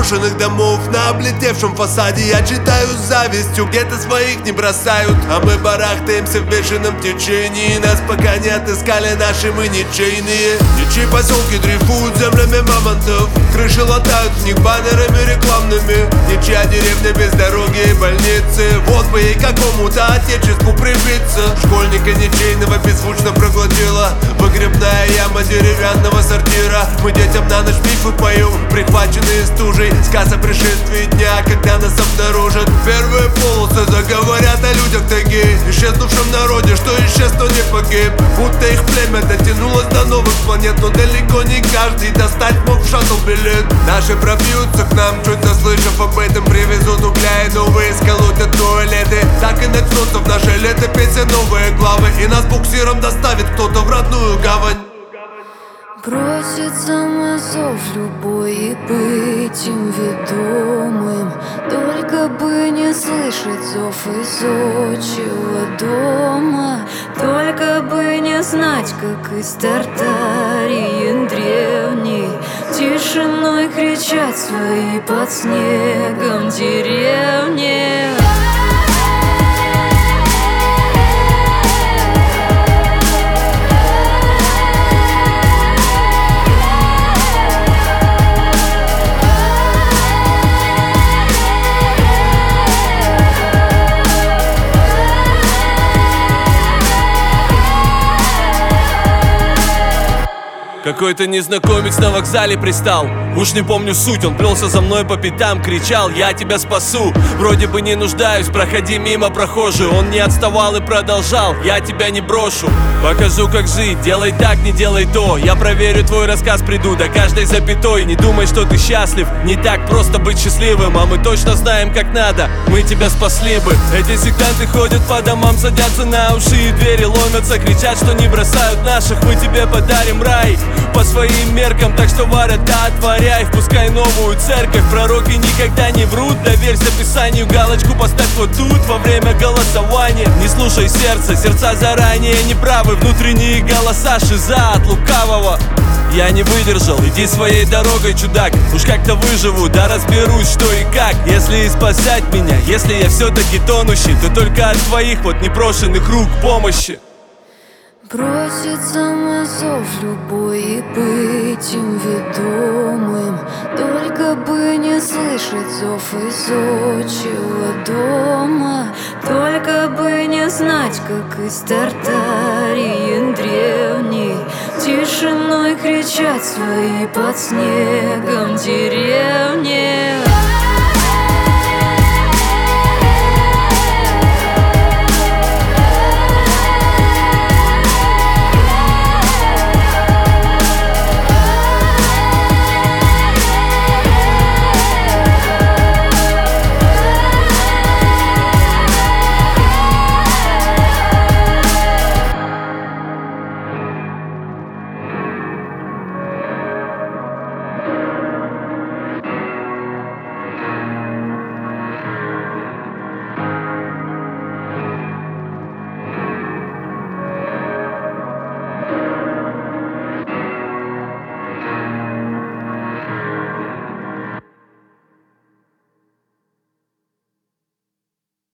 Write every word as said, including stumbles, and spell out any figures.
разрушенных домов, на облетевшем фасаде я читаю с завистью, где-то своих не бросают, а мы барахтаемся в бешеном течении. Нас пока не отыскали наши, мы ничейные. Ничьи поселки дрейфуют землями мамонтов, крыши латают в них баннерами рекламными. Ничья деревня без дороги и больницы, вот бы ей какому-то отечеству прибиться. Школьника ничейного беззвучно проглотила выгребная яма деревянного сортира. Мы детям на ночь мифы поем, прихваченные стужей, сказ о пришествии дня, когда нас обнаружат. Первые полосы заговорят о людях тайги, исчезнувшем народе, что исчез, но не погиб. Будто их племя дотянулось до новых планет, но далеко не каждый достать мог в шаттл билет. Наши пробьются к нам, чуть заслышав об этом, привезут угля и новые сколотят туалеты. Так и начнутся в нашей летописи новые главы, и нас буксиром доставит кто-то в родную гавань. Броситься на зов любой и быть им ведомым, только бы не слышать зов из отчего дома, только бы не знать, как из Тартарии древней тишиной кричат свои под снегом деревни. Какой-то незнакомец на вокзале пристал, уж не помню суть, он плелся за мной по пятам, кричал: я тебя спасу. Вроде бы не нуждаюсь, проходи мимо, прохожий. Он не отставал и продолжал: я тебя не брошу. Покажу, как жить, делай так, не делай то. Я проверю твой рассказ, приду до каждой запятой. Не думай, что ты счастлив, не так просто быть счастливым, а мы точно знаем, как надо, мы тебя спасли бы. Эти сектанты ходят по домам, садятся на уши и двери ломятся, кричат, что не бросают наших. Мы тебе подарим рай по своим меркам, так что ворота отворяй, впускай новую церковь. Пророки никогда не врут, доверься Писанию, галочку поставь вот тут во время голосования. Не слушай сердце, сердца заранее неправы, внутренние голоса шиза от лукавого. Я не выдержал, иди своей дорогой, чудак, уж как-то выживу, да разберусь, что и как. Если и спасать меня, если я все-таки тонущий, то только от твоих вот непрошенных рук помощи. Броситься на зов любой и быть им ведомым, только бы не слышать зов из отчего дома, только бы не знать, как из Тартарии древней тишиной кричат свои под снегом деревни.